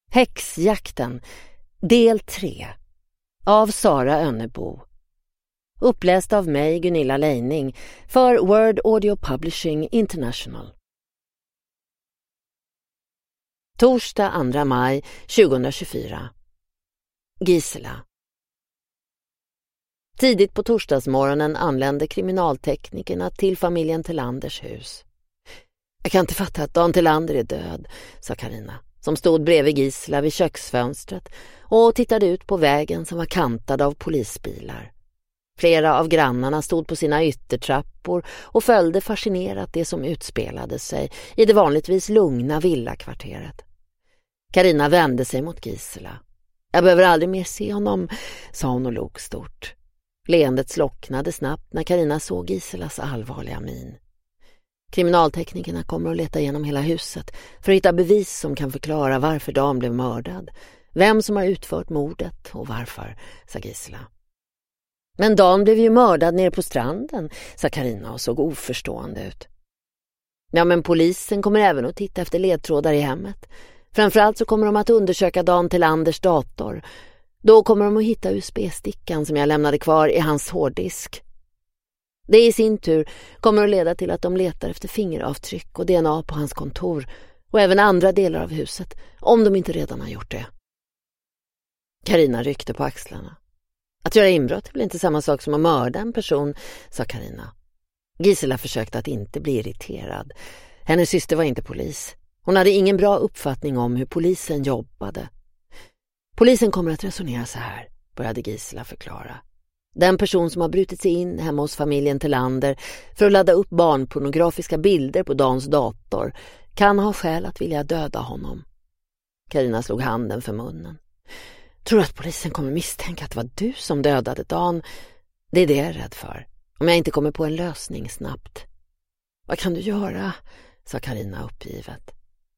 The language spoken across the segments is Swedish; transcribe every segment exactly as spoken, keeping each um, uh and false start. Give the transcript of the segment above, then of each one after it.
Häxjakten, del tre, av Sara Önnebo. Uppläst av mig, Gunilla Leining, för Word Audio Publishing International. Torsdag andra maj tjugohundratjugofyra. Gisela. Tidigt på torsdagsmorgonen anlände kriminalteknikerna till familjen Tillanders hus. Jag kan inte fatta att Dan Tillander är död, sa Carina, som stod bredvid Gisela vid köksfönstret och tittade ut på vägen som var kantad av polisbilar. Flera av grannarna stod på sina yttertrappor och följde fascinerat det som utspelade sig i det vanligtvis lugna villakvarteret. Carina vände sig mot Gisela. Jag behöver aldrig mer se honom, sa hon och log stort. Leendet slocknade snabbt när Carina såg Giselas allvarliga min. Kriminalteknikerna kommer att leta igenom hela huset för att hitta bevis som kan förklara varför Dan blev mördad, vem som har utfört mordet och varför, sa Gisela. Men Dan blev ju mördad nere på stranden, sa Carina och såg oförstående ut. Ja, men polisen kommer även att titta efter ledtrådar i hemmet. Framförallt så kommer de att undersöka Dan Tillanders dator. Då kommer de att hitta U S B-stickan som jag lämnade kvar i hans hårddisk. Det i sin tur kommer att leda till att de letar efter fingeravtryck och D N A på hans kontor och även andra delar av huset, om de inte redan har gjort det. Carina ryckte på axlarna. Att göra inbrott är väl inte samma sak som att mörda en person, sa Carina. Gisela försökte att inte bli irriterad. Hennes syster var inte polis. Hon hade ingen bra uppfattning om hur polisen jobbade. Polisen kommer att resonera så här, började Gisela förklara. Den person som har brutit sig in hemma hos familjen Tillander för att ladda upp barnpornografiska bilder på Dans dator kan ha skäl att vilja döda honom. Carina slog handen för munnen. Tror att polisen kommer misstänka att det var du som dödade Dan? Det är det jag är rädd för. Om jag inte kommer på en lösning snabbt. Vad kan du göra? Sa Carina uppgivet.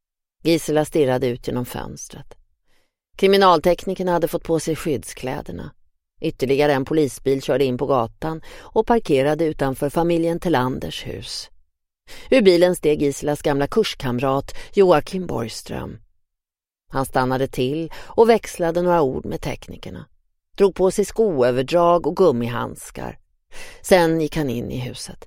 Gisela stirrade ut genom fönstret. Kriminalteknikerna hade fått på sig skyddskläderna. Ytterligare en polisbil körde in på gatan och parkerade utanför familjen Tillanders hus. Ur bilen steg Giselas gamla kurskamrat Joakim Borgström. Han stannade till och växlade några ord med teknikerna. Drog på sig skoöverdrag och gummihandskar. Sen gick han in i huset.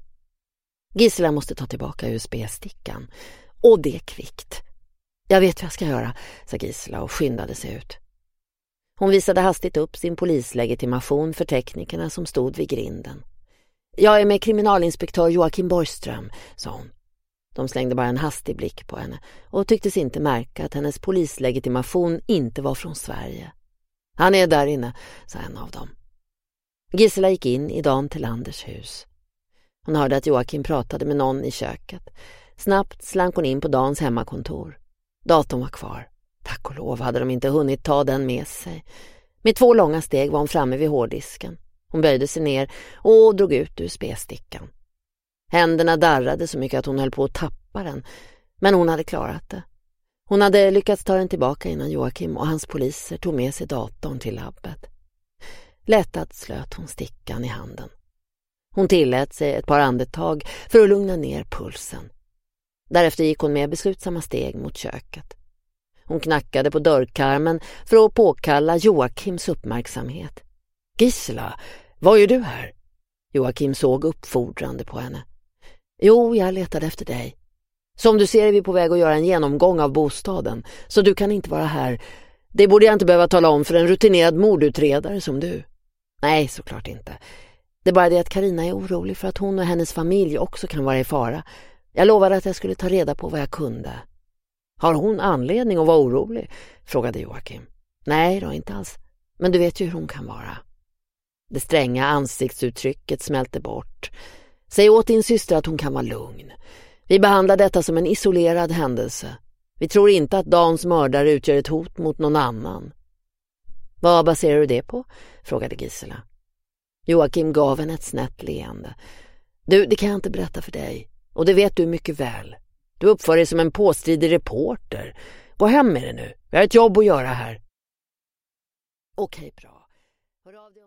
Gisela måste ta tillbaka U S B-stickan. Och det kvickt. Jag vet vad jag ska göra, sa Gisela och skyndade sig ut. Hon visade hastigt upp sin polislegitimation för teknikerna som stod vid grinden. Jag är med kriminalinspektör Joakim Borgström, sa hon. De slängde bara en hastig blick på henne och tycktes inte märka att hennes polislegitimation inte var från Sverige. Han är där inne, sa en av dem. Gisela gick in i Dan Tillanders hus. Hon hörde att Joakim pratade med någon i köket. Snabbt slank hon in på Dans hemmakontor. Datorn var kvar. Tack och lov hade de inte hunnit ta den med sig. Med två långa steg var hon framme vid hårddisken. Hon böjde sig ner och drog ut U S B-stickan. Händerna darrade så mycket att hon höll på att tappa den. Men hon hade klarat det. Hon hade lyckats ta den tillbaka innan Joakim och hans poliser tog med sig datorn till labbet. Lättad slöt hon stickan i handen. Hon tillät sig ett par andetag för att lugna ner pulsen. Därefter gick hon med beslutsamma steg mot köket. Hon knackade på dörrkarmen för att påkalla Joakims uppmärksamhet. Gisela, vad är du här? Joakim såg uppfordrande på henne. Jo, jag letade efter dig. Som du ser är vi på väg att göra en genomgång av bostaden, så du kan inte vara här. Det borde jag inte behöva tala om för en rutinerad mordutredare som du. Nej, såklart inte. Det är bara det att Carina är orolig för att hon och hennes familj också kan vara i fara. Jag lovade att jag skulle ta reda på vad jag kunde. Har hon anledning att vara orolig? Frågade Joakim. Nej då, inte alls. Men du vet ju hur hon kan vara. Det stränga ansiktsuttrycket smälte bort. Säg åt din syster att hon kan vara lugn. Vi behandlar detta som en isolerad händelse. Vi tror inte att Dans mördare utgör ett hot mot någon annan. Vad baserar du det på? Frågade Gisela. Joakim gav henne ett snett leende. Du, det kan jag inte berätta för dig. Och det vet du mycket väl. Du uppför dig som en påstridig reporter. Gå hem med det nu. Vi har ett jobb att göra här. Okej, bra. Hör av dig.